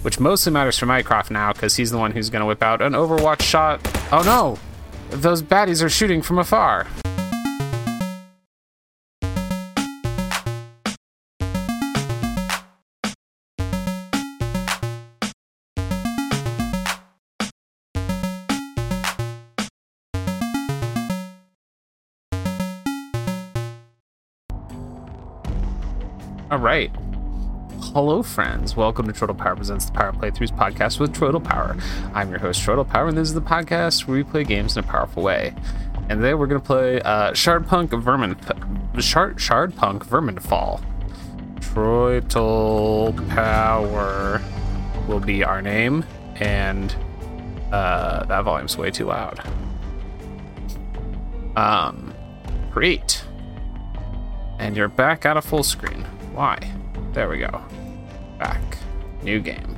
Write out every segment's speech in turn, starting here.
which mostly matters for Mycroft now because he's the one who's going to whip out an Overwatch shot. Oh no! Those baddies are shooting from afar. All right. Hello, friends. Welcome to Troidal Power Presents the Power Playthroughs podcast with Troidal Power. I'm your host, Troidal Power, and this is the podcast where we play games in a powerful way. And today we're going to play Shardpunk Verminfall. Troidal Power will be our name, and that volume's way too loud. Great. And you're back out of full screen. Why? There we go. Back. New game.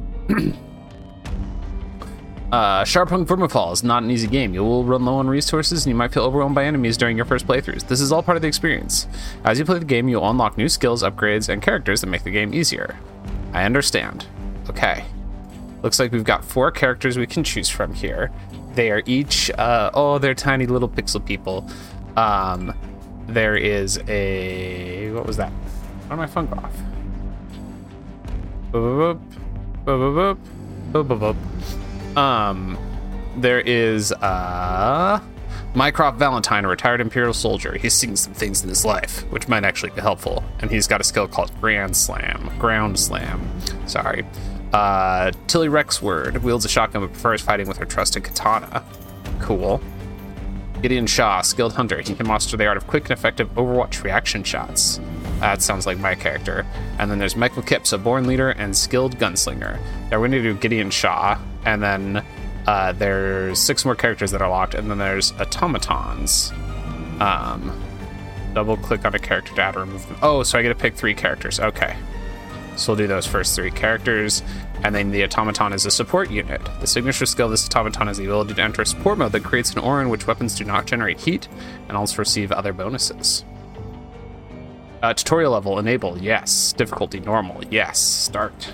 Shardpunk Verminfall is not an easy game. You will run low on resources and you might feel overwhelmed by enemies during your first playthroughs. This is all part of the experience. As you play the game, you'll unlock new skills, upgrades, and characters that make the game easier. I understand. Okay. Looks like we've got 4 characters we can choose from here. They are each, they're tiny little pixel people. There is a, what was that? Why did my phone go off? There is Mycroft Valentine, a retired Imperial soldier. He's seen some things in his life, which might actually be helpful. And he's got a skill called Ground Slam. Sorry. Tilly Rexword wields a shotgun but prefers fighting with her trusted katana. Cool. Gideon Shaw, skilled hunter. He can master the art of quick and effective Overwatch reaction shots. That sounds like my character. And then there's Michael Kipps, a born leader and skilled gunslinger. Now we're going to do Gideon Shaw, and then there's 6 more characters that are locked, and then there's automatons. Double click on a character to add or remove them. Oh, so I get to pick 3 characters. Okay. So we'll do those first 3 characters, and then the automaton is a support unit. The signature skill of this automaton is the ability to enter support mode that creates an aura in which weapons do not generate heat and also receive other bonuses. Tutorial level, enable, yes. Difficulty, normal, yes. Start.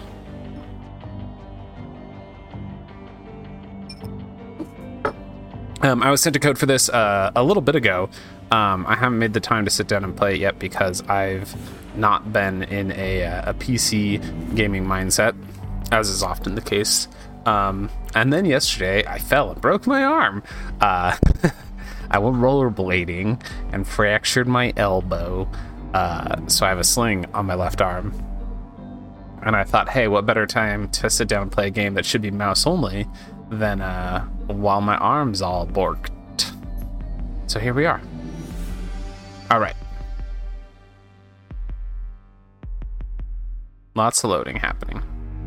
I was sent a code for this a little bit ago. I haven't made the time to sit down and play it yet because I've not been in a PC gaming mindset, as is often the case. And then yesterday, I fell and broke my arm. I went rollerblading and fractured my elbow. So I have a sling on my left arm. And I thought, hey, what better time to sit down and play a game that should be mouse only than while my arm's all borked. So here we are. All right. Lots of loading happening.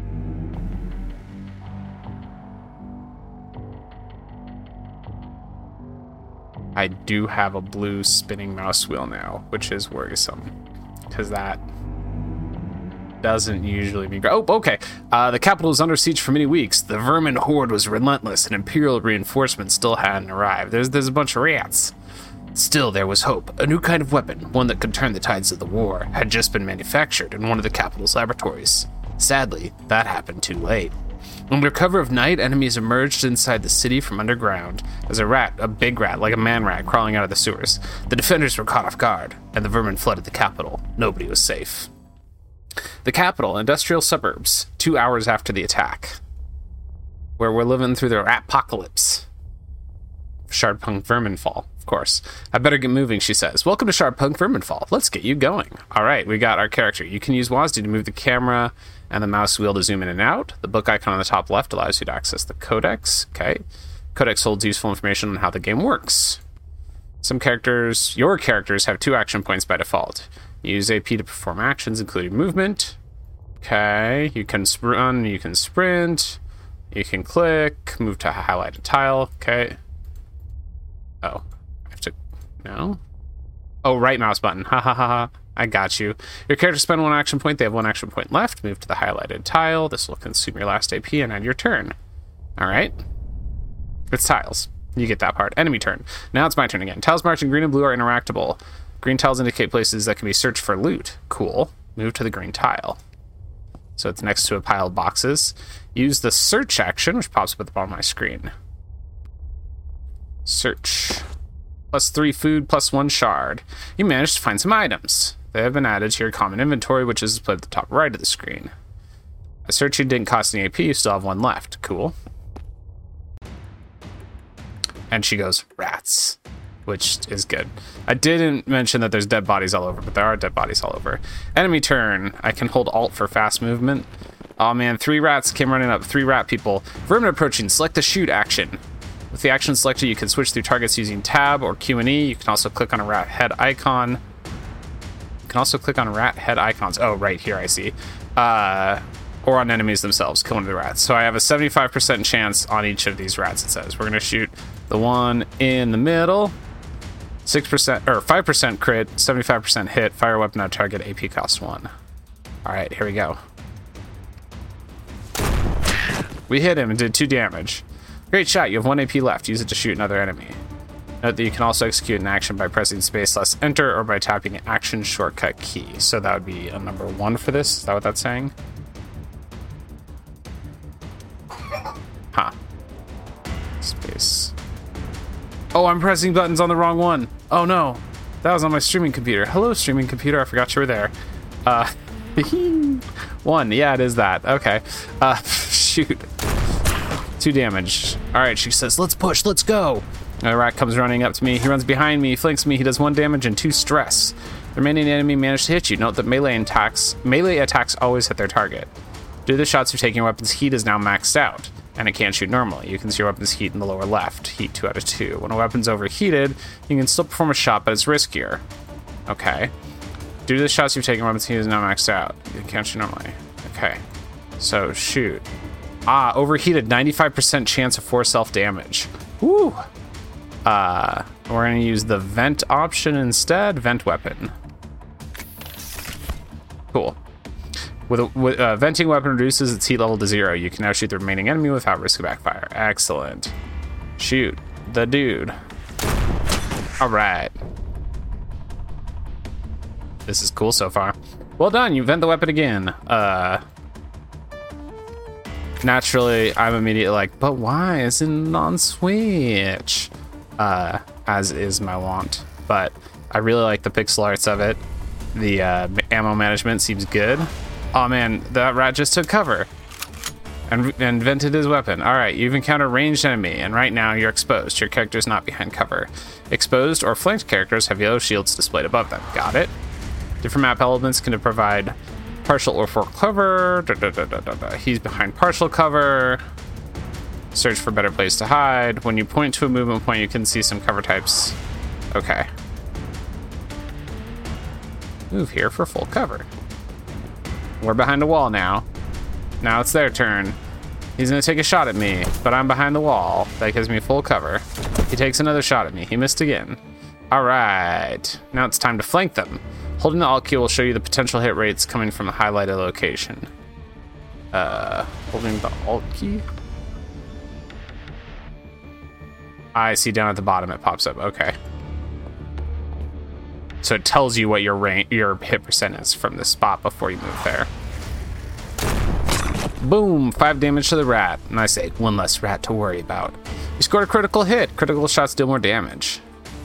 I do have a blue spinning mouse wheel now, which is worrisome, because that doesn't usually mean... Oh, okay. The capital was under siege for many weeks. The vermin horde was relentless, and Imperial reinforcements still hadn't arrived. There's a bunch of rats. Still, there was hope. A new kind of weapon, one that could turn the tides of the war, had just been manufactured in one of the capital's laboratories. Sadly, that happened too late. Under cover of night, enemies emerged inside the city from underground. As a big rat, like a man rat, crawling out of the sewers. The defenders were caught off guard, and the vermin flooded the capital. Nobody was safe. The capital, industrial suburbs, 2 hours after the attack. Where we're living through the rat-pocalypse. Shardpunk Verminfall, of course. I better get moving, she says. Welcome to Shardpunk Verminfall. Let's get you going. All right, we got our character. You can use WASD to move the camera and the mouse wheel to zoom in and out. The book icon on the top left allows you to access the codex. Okay. Codex holds useful information on how the game works. Your characters have 2 action points by default. Use AP to perform actions, including movement. Okay. You can run, you can sprint, you can click, move to a highlighted tile. Okay. Oh, I have to... No? Oh, right mouse button. Ha ha ha ha. I got you. Your character spend 1 action point. They have 1 action point left. Move to the highlighted tile. This will consume your last AP and end your turn. Alright. It's tiles. You get that part. Enemy turn. Now it's my turn again. Tiles marked in green and blue are interactable. Green tiles indicate places that can be searched for loot. Cool. Move to the green tile. So it's next to a pile of boxes. Use the search action, which pops up at the bottom of my screen. Search. +3 food, +1 shard. You managed to find some items. They have been added to your common inventory, which is displayed at the top right of the screen. A searching didn't cost any AP, you still have 1 left. Cool. And she goes, rats, which is good. I didn't mention that there's dead bodies all over, but there are dead bodies all over. Enemy turn. I can hold Alt for fast movement. Oh man, 3 rats came running up. 3 rat people. Vermin approaching. Select the shoot action. With the action selected, you can switch through targets using Tab or Q and E. You can also click on a rat head icon. You can also click on rat head icons. Oh, right here, I see. Or on enemies themselves, killing the rats. So I have a 75% chance on each of these rats, it says. We're going to shoot the one in the middle. 6% or 5% crit, 75% hit, fire weapon at target, AP cost 1. All right, here we go. We hit him and did 2 damage. Great shot, you have 1 AP left. Use it to shoot another enemy. Note that you can also execute an action by pressing space less enter or by tapping action shortcut key. So that would be a number 1 for this. Is that what that's saying? Huh. Space. Oh, I'm pressing buttons on the wrong one. Oh no. That was on my streaming computer. Hello, streaming computer. I forgot you were there. 1. Yeah, it is that. Okay. Shoot. 2 damage. All right, she says, let's push, let's go. A rat comes running up to me. He runs behind me, he flanks me. He does 1 damage and 2 stress. The remaining enemy managed to hit you. Note that melee attacks always hit their target. Due to the shots you're taking, your weapon's heat is now maxed out, and it can't shoot normally. You can see your weapon's heat in the lower left. Heat 2 out of 2. When a weapon's overheated, you can still perform a shot, but it's riskier. Okay. Due to the shots you've taken, your weapon's heat is now maxed out. You can't shoot normally. Okay. So, shoot. Overheated, 95% chance of 4 self-damage. Woo! We're gonna use the vent option instead. Vent weapon. Cool. With a venting weapon reduces its heat level to 0. You can now shoot the remaining enemy without risk of backfire. Excellent. Shoot the dude. All right. This is cool so far. Well done. You vent the weapon again. Naturally, I'm immediately like, but why is it non-switch? As is my want. But I really like the pixel arts of it. The ammo management seems good. Oh man, that rat just took cover and vented his weapon. All right, you've encountered a ranged enemy, and right now you're exposed. Your character's not behind cover. Exposed or flanked characters have yellow shields displayed above them. Got it. Different map elements can provide partial or full cover. He's behind partial cover. Search for better place to hide. When you point to a movement point, you can see some cover types. Okay. Move here for full cover. We're behind a wall now. Now it's their turn. He's gonna take a shot at me, but I'm behind the wall. That gives me full cover. He takes another shot at me. He missed again. All right. Now it's time to flank them. Holding the Alt key will show you the potential hit rates coming from the highlighted location. Holding the Alt key. I see down at the bottom it pops up. Okay. So it tells you what your hit percent is from the spot before you move there. Boom, 5 damage to the rat. And I say, 1 less rat to worry about. You scored a critical hit. Critical shots deal more damage.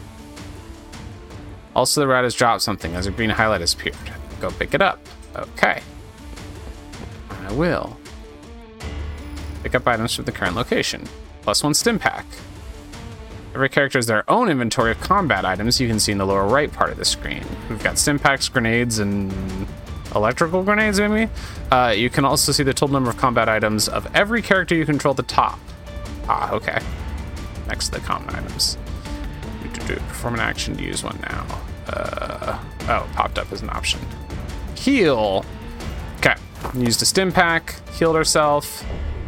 Also, the rat has dropped something as a green highlight has appeared. Go pick it up. Okay. I will. Pick up items from the current location. +1 stim pack. Every character has their own inventory of combat items you can see in the lower right part of the screen. We've got stim packs, grenades, and electrical grenades, maybe? You can also see the total number of combat items of every character you control at the top. Okay. Next to the common items. Perform an action to use one now. Oh, popped up as an option. Heal. Okay. Used a stim pack. Healed ourselves.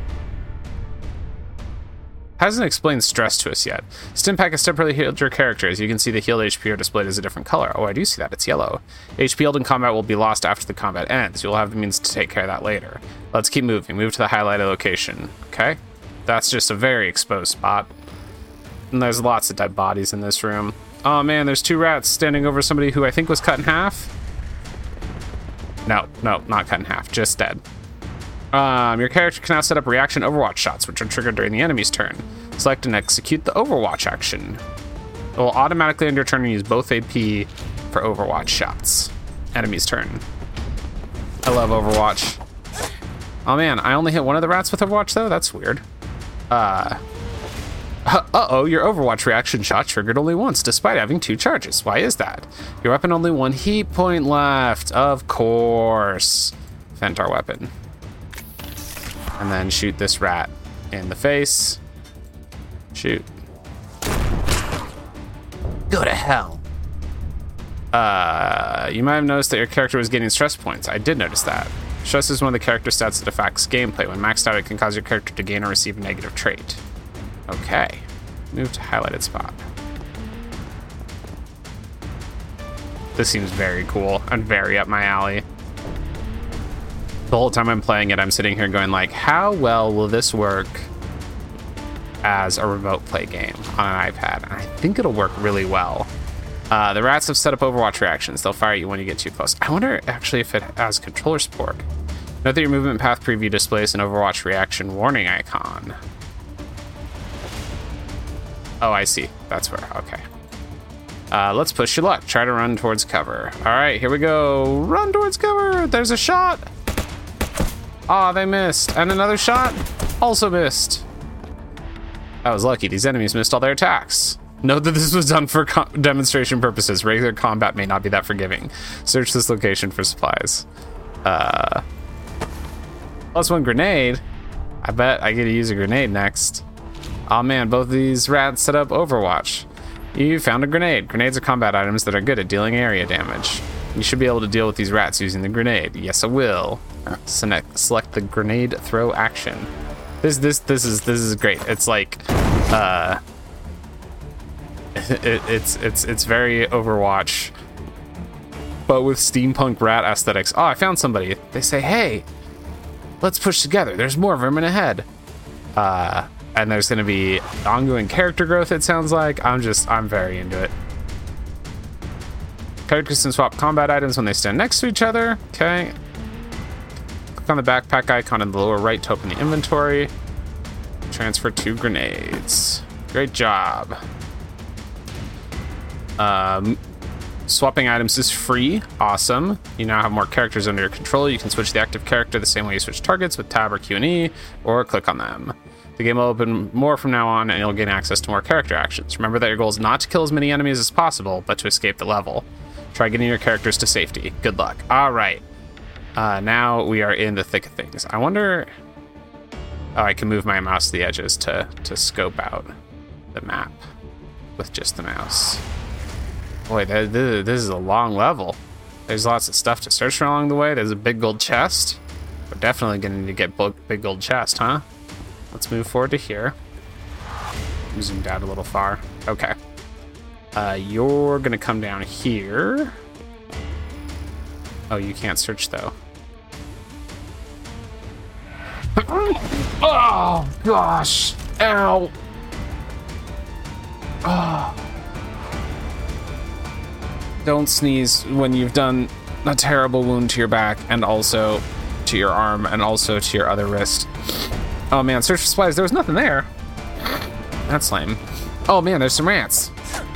Hasn't explained stress to us yet. Stim pack has temporarily healed your character. As you can see, the healed HP are displayed as a different color. Oh, I do see that. It's yellow. HP held in combat will be lost after the combat ends. You'll have the means to take care of that later. Let's keep moving. Move to the highlighted location. Okay. That's just a very exposed spot. And there's lots of dead bodies in this room. Oh man, there's 2 rats standing over somebody who I think was cut in half. No, not cut in half. Just dead. Your character can now set up reaction Overwatch shots, which are triggered during the enemy's turn. Select and execute the Overwatch action. It will automatically end your turn and use both AP for Overwatch shots. Enemy's turn. I love Overwatch. Oh man, I only hit one of the rats with Overwatch though? That's weird. Uh-oh, your Overwatch reaction shot triggered only once, despite having 2 charges. Why is that? Your weapon only 1 heat point left. Of course. Vent our weapon. And then shoot this rat in the face. Shoot. Go to hell. You might have noticed that your character was getting stress points. I did notice that. Stress is one of the character stats that affects gameplay. When maxed out, it can cause your character to gain or receive a negative trait. Okay. Move to highlighted spot. This seems very cool and very up my alley. The whole time I'm playing it, I'm sitting here going like, how well will this work as a remote play game on an iPad? And I think it'll work really well. The rats have set up Overwatch reactions. They'll fire at you when you get too close. I wonder actually if it has controller support. Note that your movement path preview displays an Overwatch reaction warning icon. Oh, I see. That's where, okay. Let's push your luck. Try to run towards cover. All right, here we go. Run towards cover. There's a shot. Ah, they missed. And another shot. Also missed. I was lucky. These enemies missed all their attacks. Note that this was done for demonstration purposes. Regular combat may not be that forgiving. Search this location for supplies. +1 grenade. I bet I get to use a grenade next. Oh man, both of these rats set up Overwatch. You found a grenade. Grenades are combat items that are good at dealing area damage. You should be able to deal with these rats using the grenade. Yes, I will. Select the grenade throw action. This is great. It's like, it's very Overwatch, but with steampunk rat aesthetics. Oh, I found somebody. They say, hey, let's push together. There's more vermin ahead. And there's gonna be ongoing character growth, it sounds like. I'm very into it. Characters can swap combat items when they stand next to each other. Okay. Click on the backpack icon in the lower right to open the inventory. Transfer 2 grenades. Great job. Swapping items is free. Awesome. You now have more characters under your control. You can switch the active character the same way you switch targets with tab or Q and E, or click on them. The game will open more from now on, and you'll gain access to more character actions. Remember that your goal is not to kill as many enemies as possible, but to escape the level. Try getting your characters to safety. Good luck. All right. Now we are in the thick of things. I wonder... Oh, I can move my mouse to the edges to scope out the map with just the mouse. Boy, this is a long level. There's lots of stuff to search for along the way. There's a big gold chest. We're definitely going to need to get big gold chest, huh? Let's move forward to here. I'm zoomed out a little far. Okay. You're going to come down here. Oh, you can't search, though. Oh, gosh. Ow. Oh. Don't sneeze when you've done a terrible wound to your back and also to your arm and also to your other wrist. Oh man, search for supplies. There was nothing there. That's lame. Oh man, there's some rats.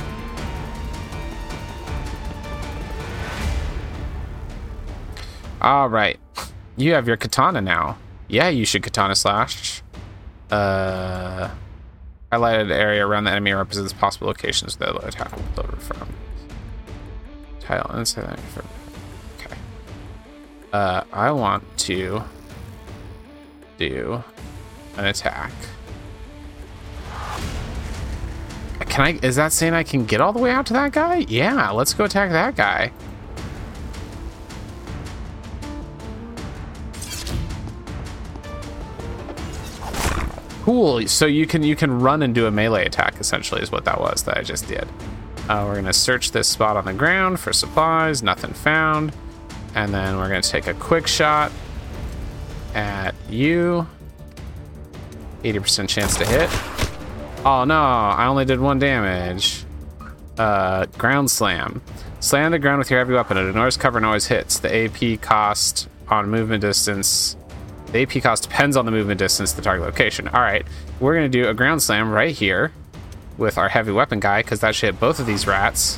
All right. You have your katana now. Yeah, you should katana slash. Highlighted area around the enemy represents possible locations they'll attack from. Tile inside. Okay. I want to do an attack. Is that saying I can get all the way out to that guy? Yeah, let's go attack that guy. Cool, so you can run and do a melee attack, essentially, is what that was that I just did. We're gonna search this spot on the ground for supplies, nothing found. And then we're gonna take a quick shot at you. 80% chance to hit. Oh no, I only did 1 damage. Ground slam. Slam the ground with your heavy weapon. It ignores cover and always hits. The AP cost on movement distance The AP cost depends on the movement distance to the target location. All right, we're going to do a ground slam right here with our heavy weapon guy, because that should hit both of these rats.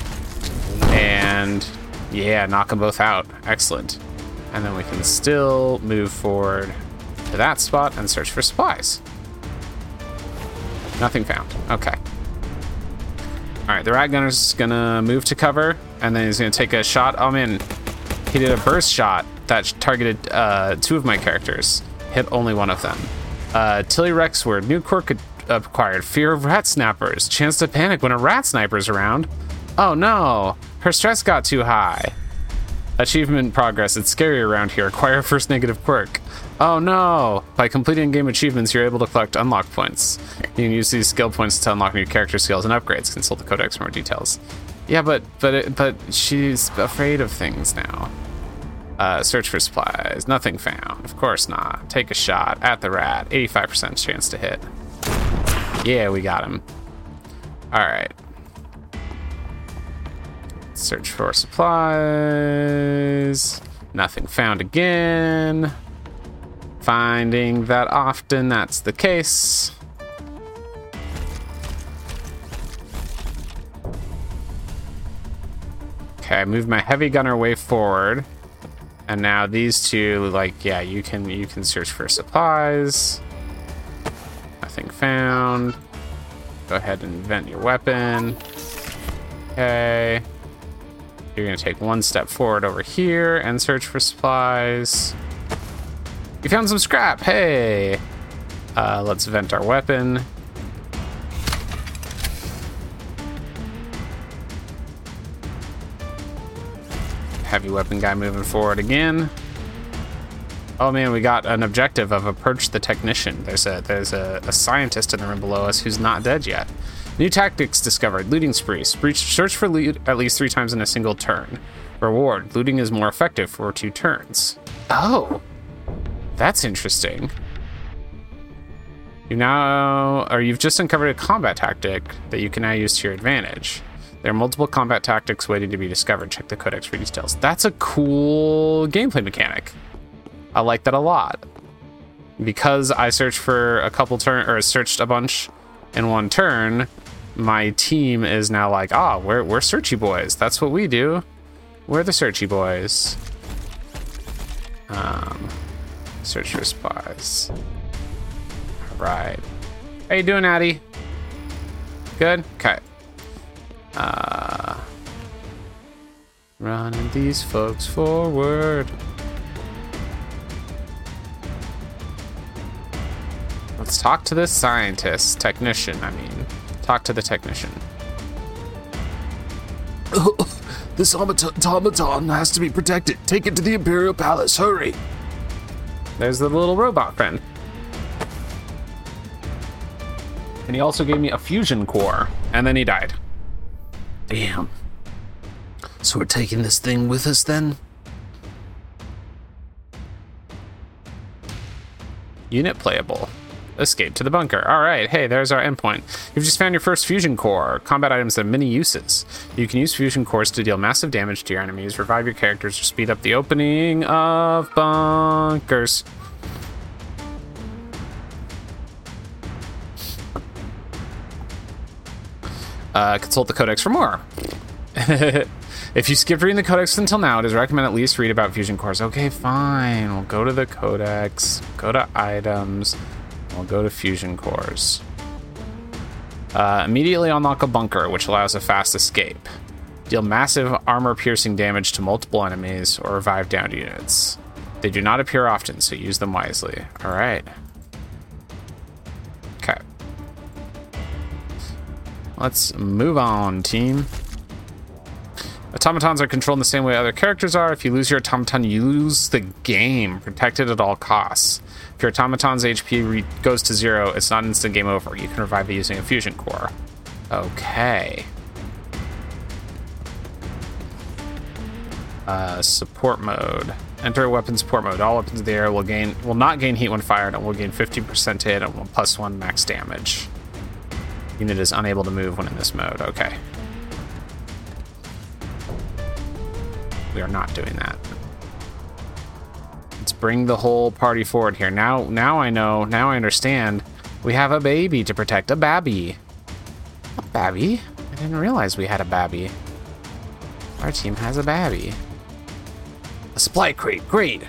And yeah, knock them both out. Excellent. And then we can still move forward to that spot and search for supplies. Nothing found. Okay. All right, the rat gunner's gonna move to cover, and then he's gonna take a shot. Oh man, he did a burst shot that targeted 2 of my characters. Hit only one of them. Tilly Rexward, new quirk acquired. Fear of rat snappers. Chance to panic when a rat sniper's around. Oh no, her stress got too high. Achievement progress. It's scary around here. Acquire first negative quirk. Oh no! By completing game achievements, you're able to collect unlock points. You can use these skill points to unlock new character skills and upgrades. Consult the codex for more details. Yeah, but she's afraid of things now. Search for supplies. Nothing found. Of course not. Take a shot at the rat. 85% chance to hit. Yeah, we got him. All right. Search for supplies. Nothing found again. Finding that often that's the case. Okay, I moved my heavy gunner way forward. And now these two, like, yeah, you can search for supplies. Nothing found. Go ahead and vent your weapon. Okay. You're gonna take one step forward over here and search for supplies. You found some scrap, hey! Let's vent our weapon. Heavy weapon guy moving forward again. Oh man, we got an objective of approach the technician. There's a scientist in the room below us who's not dead yet. New tactics discovered. Looting spree. Search for loot at least 3 times in a single turn. Reward. Looting is more effective for 2 turns. Oh, that's interesting. You've just uncovered a combat tactic that you can now use to your advantage. There are multiple combat tactics waiting to be discovered. Check the codex for details. That's a cool gameplay mechanic. I like that a lot. Because I searched for a couple searched a bunch in one turn, my team is now like, we're searchy boys. That's what we do. We're the searchy boys. Search for spies. All right. How you doing, Addie? Good? Okay. Running these folks forward. Let's talk to this technician. Talk to the technician. This automaton has to be protected. Take it to the Imperial Palace. Hurry. There's the little robot friend. And he also gave me a fusion core, and then he died. Damn. So we're taking this thing with us then? Unit playable. Escape to the bunker. All right, hey, there's our endpoint. You've just found your first fusion core. Combat items have many uses. You can use fusion cores to deal massive damage to your enemies, revive your characters, or speed up the opening of bunkers. Consult the codex for more. If you skipped reading the codex until now, it is recommended at least read about fusion cores. Okay, fine. We'll go to the codex, go to items, we'll go to fusion cores. Immediately unlock a bunker, which allows a fast escape. Deal massive armor-piercing damage to multiple enemies or revive downed units. They do not appear often, so use them wisely. All right. Okay. Let's move on, team. Automatons are controlled in the same way other characters are. If you lose your automaton, you lose the game. Protected at all costs. If your automaton's HP goes to 0, it's not instant game over. You can revive it using a fusion core. Okay. Support mode. Enter weapon support mode. All weapons in the air will not gain heat when fired, and will gain 50% hit and will +1 max damage. Unit is unable to move when in this mode. Okay. We are not doing that. Let's bring the whole party forward here. Now I know. Now I understand. We have a baby to protect. A babby. A babby? I didn't realize we had a babby. Our team has a babby. A supply crate. Great.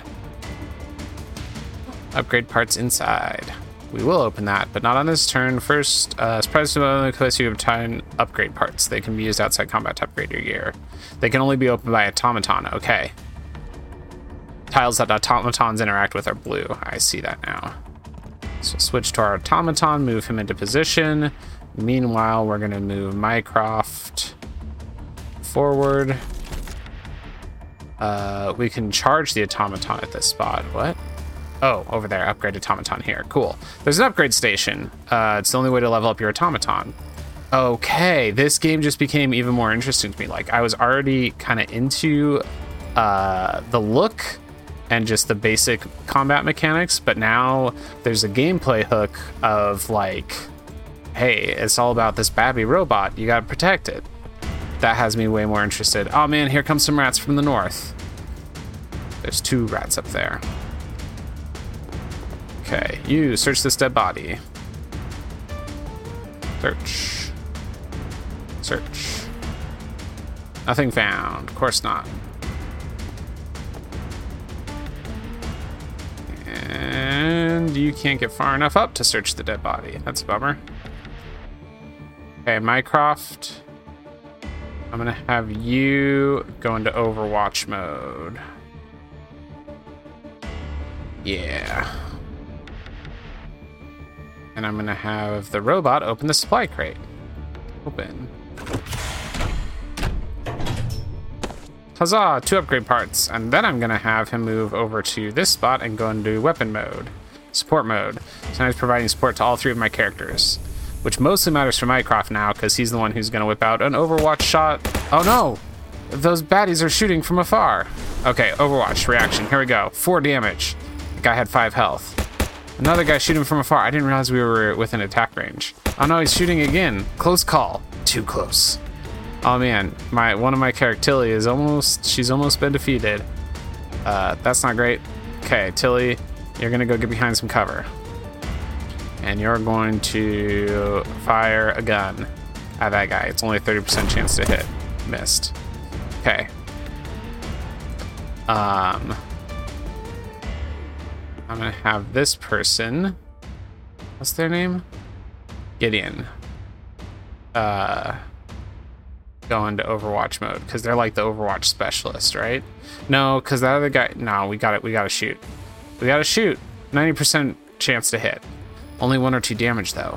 Upgrade parts inside. We will open that, but not on this turn. First, surprise to only place you obtain upgrade parts. They can be used outside combat to upgrade your gear. They can only be opened by automaton. Okay. Tiles that automatons interact with are blue. I see that now. So switch to our automaton, move him into position. Meanwhile, we're going to move Mycroft forward. We can charge the automaton at this spot. What? Oh, over there. Upgrade automaton here. Cool. There's an upgrade station. It's the only way to level up your automaton. Okay, this game just became even more interesting to me. Like, I was already kind of into the look and just the basic combat mechanics, but now there's a gameplay hook of like, hey, it's all about this babby robot. You gotta protect it. That has me way more interested. Oh man, here comes some rats from the north. There's 2 rats up there. Okay, you search this dead body. Search. Search. Nothing found. Of course not. And you can't get far enough up to search the dead body. That's a bummer. Okay, Mycroft. I'm gonna have you go into Overwatch mode. Yeah. And I'm gonna have the robot open the supply crate. Open. Huzzah, 2 upgrade parts. And then I'm gonna have him move over to this spot and go into weapon mode. Support mode. So now he's providing support to all 3 of my characters. Which mostly matters for Mycroft now, because he's the one who's gonna whip out an Overwatch shot. Oh no! Those baddies are shooting from afar. Okay, Overwatch reaction, here we go. 4 damage. The guy had 5 health. Another guy shooting from afar. I didn't realize we were within attack range. Oh no, he's shooting again. Close call. Too close. Oh man, one of my characters, Tilly, she's almost been defeated. That's not great. Okay, Tilly, you're gonna go get behind some cover. And you're going to fire a gun at that guy. It's only a 30% chance to hit. Missed. Okay. I'm gonna have this person. What's their name? Gideon. Go into Overwatch mode because they're like the Overwatch specialist, right? No, because that other guy. No, we gotta shoot. We gotta shoot. 90% chance to hit. Only 1 or 2 damage though.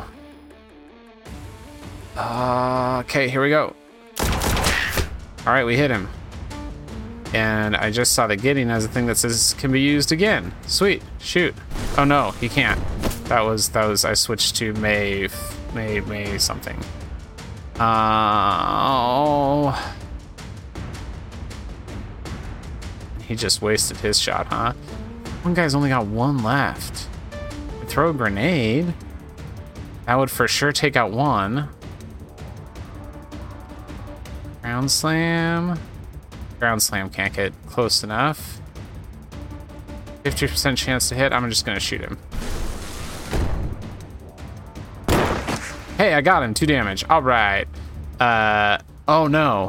Okay, here we go. All right, we hit him. And I just saw that Gideon has a thing that says can be used again. Sweet, shoot. Oh no, he can't. That was. I switched to May something. Oh. He just wasted his shot, huh? One guy's only got 1 left. Throw a grenade. That would for sure take out 1. Ground slam. Ground slam can't get close enough. 50% chance to hit. I'm just gonna shoot him. Hey, I got him. 2 damage. All right. Oh no.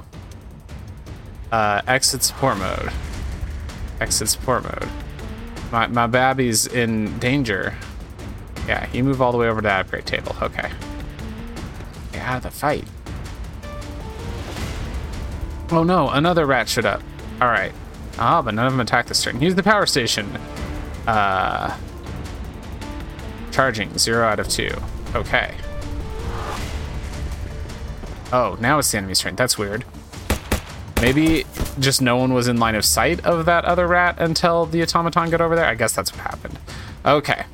Exit support mode. Exit support mode. My babby's in danger. Yeah, you move all the way over to that upgrade table. Okay. Get out of the fight. Oh no, another rat showed up. All right. Ah, but none of them attacked this turn. Use the power station. Charging, 0 out of 2. Okay. Oh, now it's the enemy's turn. That's weird. Maybe just no one was in line of sight of that other rat until the automaton got over there. I guess that's what happened. Okay.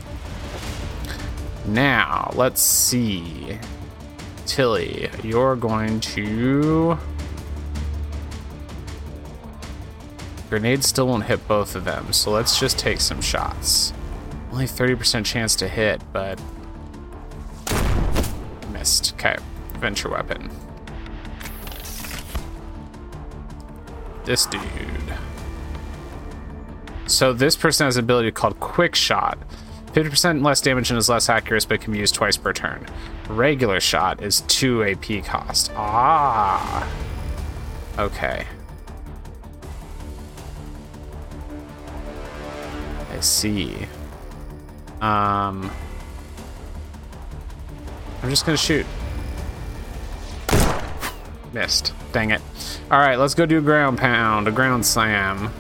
Now, let's see. Tilly, you're going to... Grenade still won't hit both of them, so let's just take some shots. Only 30% chance to hit, but... Missed. Okay. Venture weapon. This dude. So this person has an ability called Quick Shot. 50% less damage and is less accurate, but can be used twice per turn. Regular Shot is 2 AP cost. Ah. Okay. I see. I'm just gonna shoot. Missed. Dang it. Alright, let's go do a ground pound, a ground slam.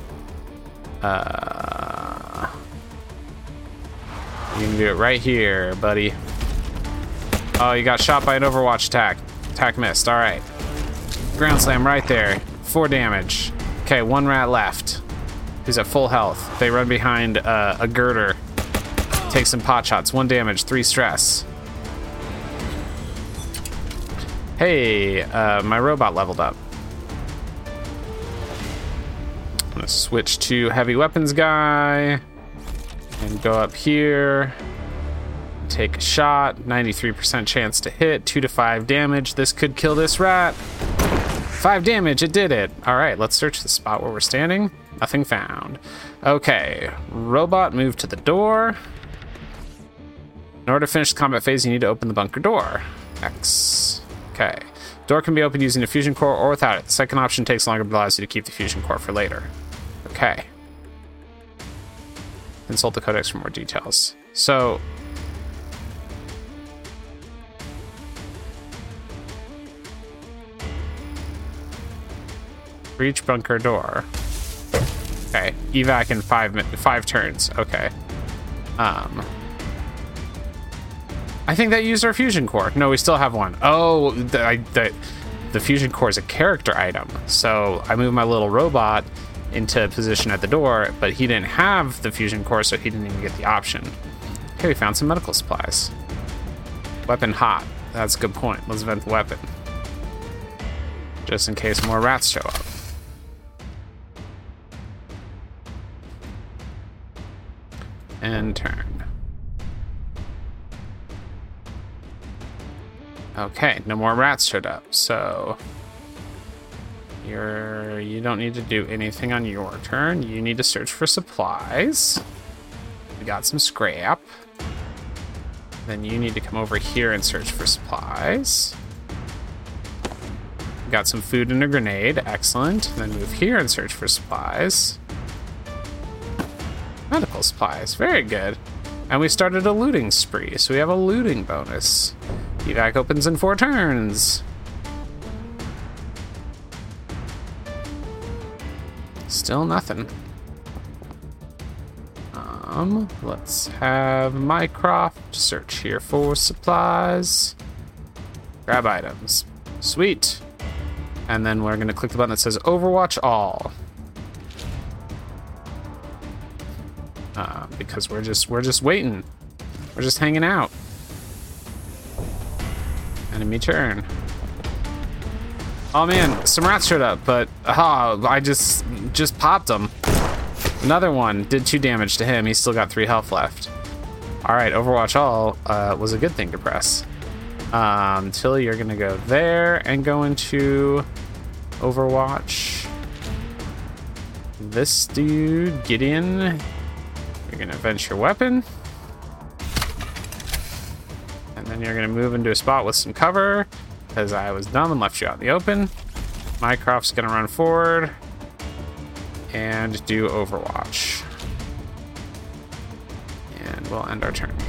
You can do it right here, buddy. Oh, you got shot by an Overwatch attack. Attack missed. Alright. Ground slam right there. 4 damage. Okay, 1 rat left. He's at full health. They run behind a girder. Take some pot shots. 1 damage, 3 stress. Hey, my robot leveled up. I'm gonna switch to heavy weapons guy and go up here. Take a shot. 93% chance to hit. 2 to 5 damage. This could kill this rat. 5 damage. It did it. All right, let's search the spot where we're standing. Nothing found. Okay, robot, move to the door. In order to finish the combat phase, you need to open the bunker door. X. Okay. Door can be opened using a fusion core or without it. The second option takes longer but allows you to keep the fusion core for later. Okay. Consult the codex for more details. So... reach bunker door. Okay. Evac in 5 turns. Okay. I think that used our fusion core. No, we still have one. Oh, the fusion core is a character item. So I moved my little robot into position at the door, but he didn't have the fusion core, so he didn't even get the option. Okay, we found some medical supplies. Weapon hot. That's a good point. Let's vent the weapon. Just in case more rats show up. And turn. Okay, no more rats showed up, so you don't need to do anything on your turn. You need to search for supplies. We got some scrap. Then you need to come over here and search for supplies. We got some food and a grenade, excellent. Then move here and search for supplies. Medical supplies, very good. And we started a looting spree, so we have a looting bonus. Evac opens in 4 turns. Still nothing. Let's have Mycroft search here for supplies. Grab items. Sweet. And then we're gonna click the button that says Overwatch All. Because we're just waiting. We're just hanging out. Enemy turn. Oh man, some rats showed up, but I just popped them. Another one did 2 damage to him. He's still got 3 health left. All right, Overwatch All was a good thing to press. Tilly, you're gonna go there and go into Overwatch. This dude, Gideon, you're gonna vent your weapon. And then you're gonna move into a spot with some cover, because I was dumb and left you out in the open. Mycroft's gonna run forward and do Overwatch. And we'll end our turn.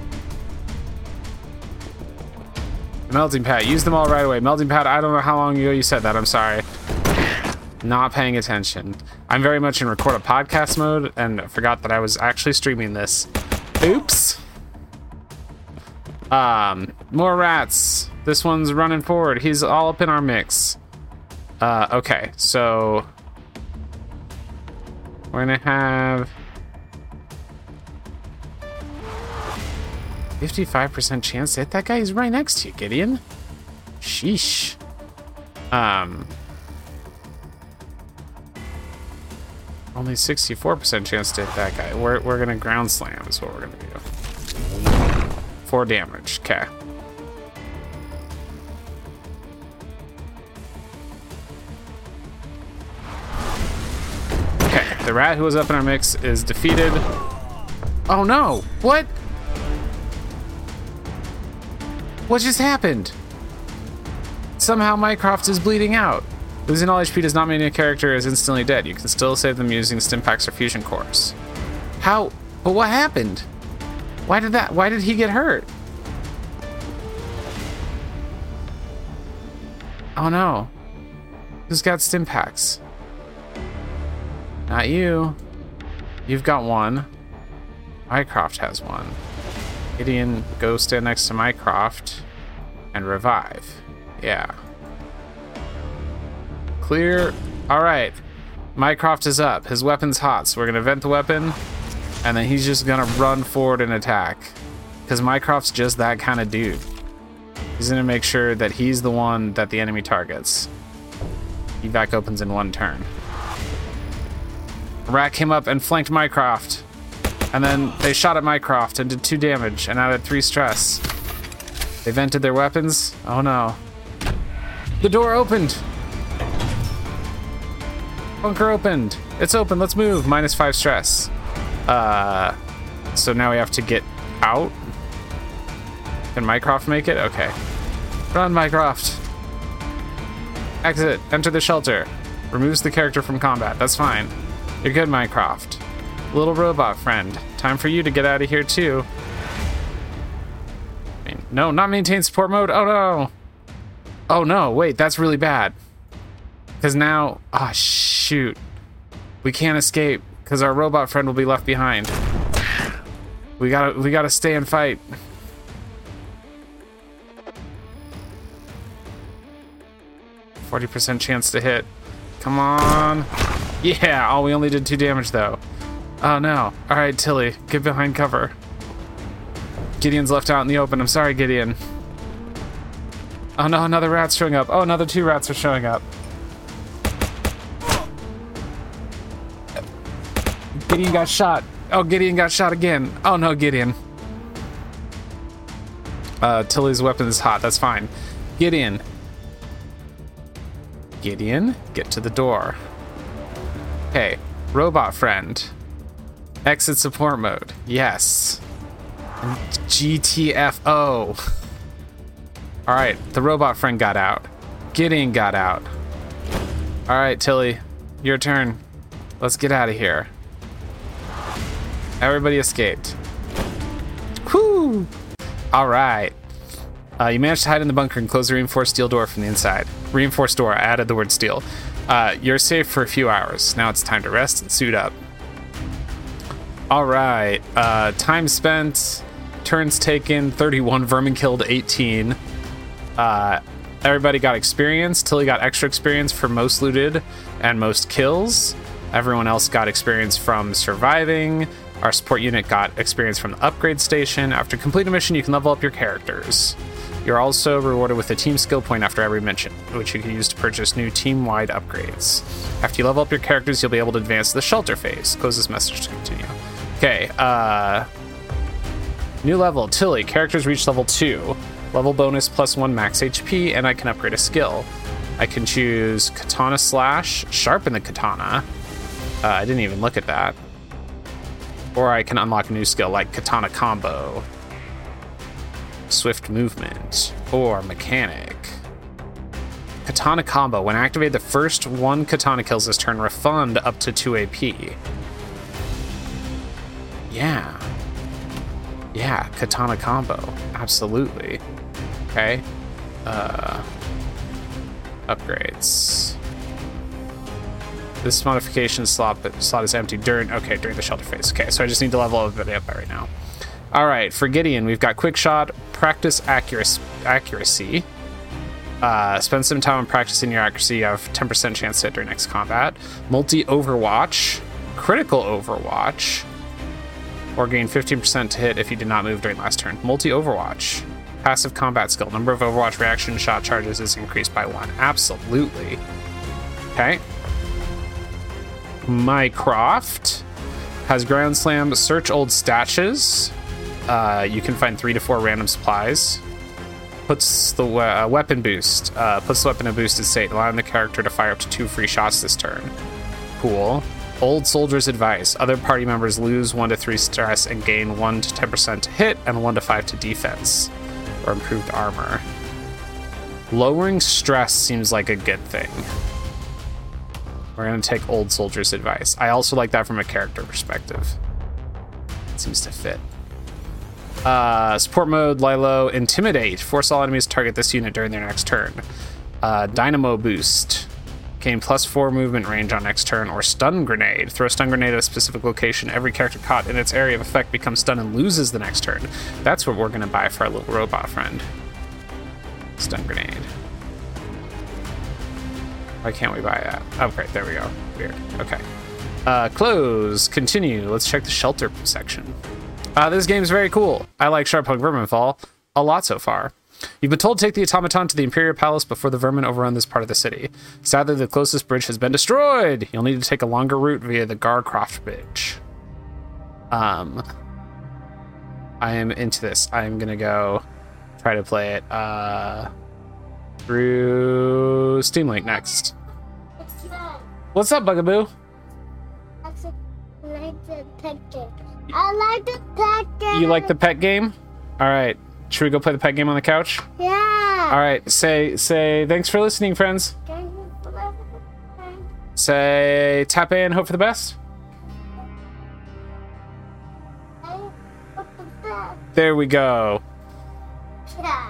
Melting Pat, use them all right away. Melting Pat, I don't know how long ago you said that, I'm sorry. Not paying attention. I'm very much in record a podcast mode and forgot that I was actually streaming this. Oops. More rats. This one's running forward. He's all up in our mix. Okay, so we're gonna have 55% chance to hit that guy. He's right next to you, Gideon. Sheesh. Only 64% chance to hit that guy. We're gonna ground slam is what we're gonna do. 4 damage. Okay. Okay. the rat who was up in our mix is defeated. Oh no, what? What just happened? Somehow Mycroft is bleeding out. Losing all HP does not mean a character is instantly dead. You can still save them using Stimpaks or fusion cores. How? But what happened? Why did he get hurt? Oh no. Who's got Stimpaks? Not you. You've got one. Mycroft has one. Gideon, go stand next to Mycroft and revive. Yeah. Clear. Alright. Mycroft is up. His weapon's hot, so we're gonna vent the weapon, and then he's just gonna run forward and attack. Because Mycroft's just that kind of dude. He's gonna make sure that he's the one that the enemy targets. Evac opens in 1 turn. Rat came up and flanked Mycroft. And then they shot at Mycroft and did 2 damage and added 3 stress. They vented their weapons. Oh no. The door opened. Bunker opened. It's open. Let's move. -5 stress. So now we have to get out. Can Mycroft make it? Okay. Run, Mycroft. Exit. Enter the shelter. Removes the character from combat. That's fine. You're good, Mycroft. Little robot friend. Time for you to get out of here, too. No, not maintain support mode. Oh, no. Oh, no. Wait, that's really bad. Because now... Ah, shoot. We can't escape, because our robot friend will be left behind. We gotta stay and fight. %40 chance to hit. Come on. Yeah, oh, we only did 2 damage, though. Oh, no. All right, Tilly, get behind cover. Gideon's left out in the open. I'm sorry, Gideon. Oh, no, another rat's showing up. Oh, another 2 rats are showing up. Gideon got shot. Oh, Gideon got shot again. Oh, no, Gideon. Tilly's weapon is hot. That's fine. Gideon. Gideon, get to the door. Okay, robot friend. Exit support mode. Yes. GTFO. All right, the robot friend got out. Gideon got out. All right, Tilly, your turn. Let's get out of here. Everybody escaped. Whew. All right. You managed to hide in the bunker and close the reinforced steel door from the inside. Reinforced door, I added the word steel. You're safe for a few hours. Now it's time to rest and suit up. All right. Time spent, turns taken, 31, vermin killed, 18. Everybody got experience. Tilly got extra experience for most looted and most kills. Everyone else got experience from surviving. Our support unit got experience from the upgrade station. After completing a mission, you can level up your characters. You're also rewarded with a team skill point after every mission, which you can use to purchase new team-wide upgrades. After you level up your characters, you'll be able to advance to the shelter phase. Close this message to continue. Okay, new level, Tilly. Characters reach level 2. Level bonus +1 max HP, and I can upgrade a skill. I can choose Katana Slash, sharpen the katana. I didn't even look at that. Or I can unlock a new skill like Katana Combo, Swift Movement, or Mechanic. Katana Combo. When activated, the first 1 katana kills this turn refund up to 2 AP. Yeah. Yeah, Katana Combo. Absolutely. Okay. Upgrades. This modification slot is empty during the shelter phase. Okay, so I just need to level everybody up right now. All right, for Gideon, we've got quick shot, practice accuracy. Spend some time on practicing your accuracy. You have 10% chance to hit during next combat. Multi-overwatch, critical overwatch, or gain 15% to hit if you did not move during last turn. Multi-overwatch, passive combat skill. Number of overwatch reaction shot charges is increased by 1. Absolutely. Okay. Mycroft has ground slam, search old stashes. You can find 3 to 4 random supplies. Puts the weapon boost. Puts the weapon in boosted state, allowing the character to fire up to 2 free shots this turn. Cool. Old Soldier's Advice. Other party members lose 1 to 3 stress and gain 1 to 10% to hit and 1 to 5 to defense, or improved armor. Lowering stress seems like a good thing. We're going to take Old Soldier's Advice. I also like that from a character perspective. It seems to fit. Support mode, Lilo, Intimidate. Force all enemies to target this unit during their next turn. Dynamo Boost. Gain +4 movement range on next turn. Or Stun Grenade. Throw a stun grenade at a specific location. Every character caught in its area of effect becomes stunned and loses the next turn. That's what we're going to buy for our little robot friend. Stun Grenade. Why can't we buy that? Oh, great. There we go. Weird. Okay. Close. Continue. Let's check the shelter section. This game's very cool. I like Sharpunk Verminfall a lot so far. You've been told to take the automaton to the Imperial Palace before the vermin overrun this part of the city. Sadly, the closest bridge has been destroyed. You'll need to take a longer route via the Garcroft Bridge. I am into this. I'm gonna go try to play it through Steam Link next. What's up, Bugaboo? I like the pet game. I like the pet game. You like the pet game? All right. Should we go play the pet game on the couch? Yeah. All right. Say thanks for listening, friends. Say tap A and hope for the best. There we go. Yeah.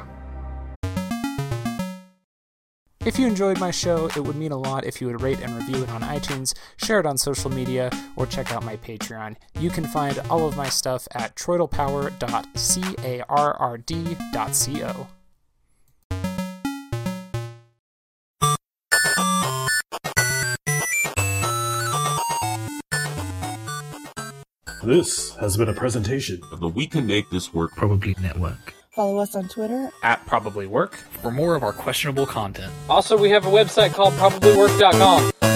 If you enjoyed my show, it would mean a lot if you would rate and review it on iTunes, share it on social media, or check out my Patreon. You can find all of my stuff at troidalpower.carrd.co. This has been a presentation of the We Can Make This Work Probably Network. Follow us on Twitter At Probably Work For more of our questionable content. Also, we have a website called probablywork.com.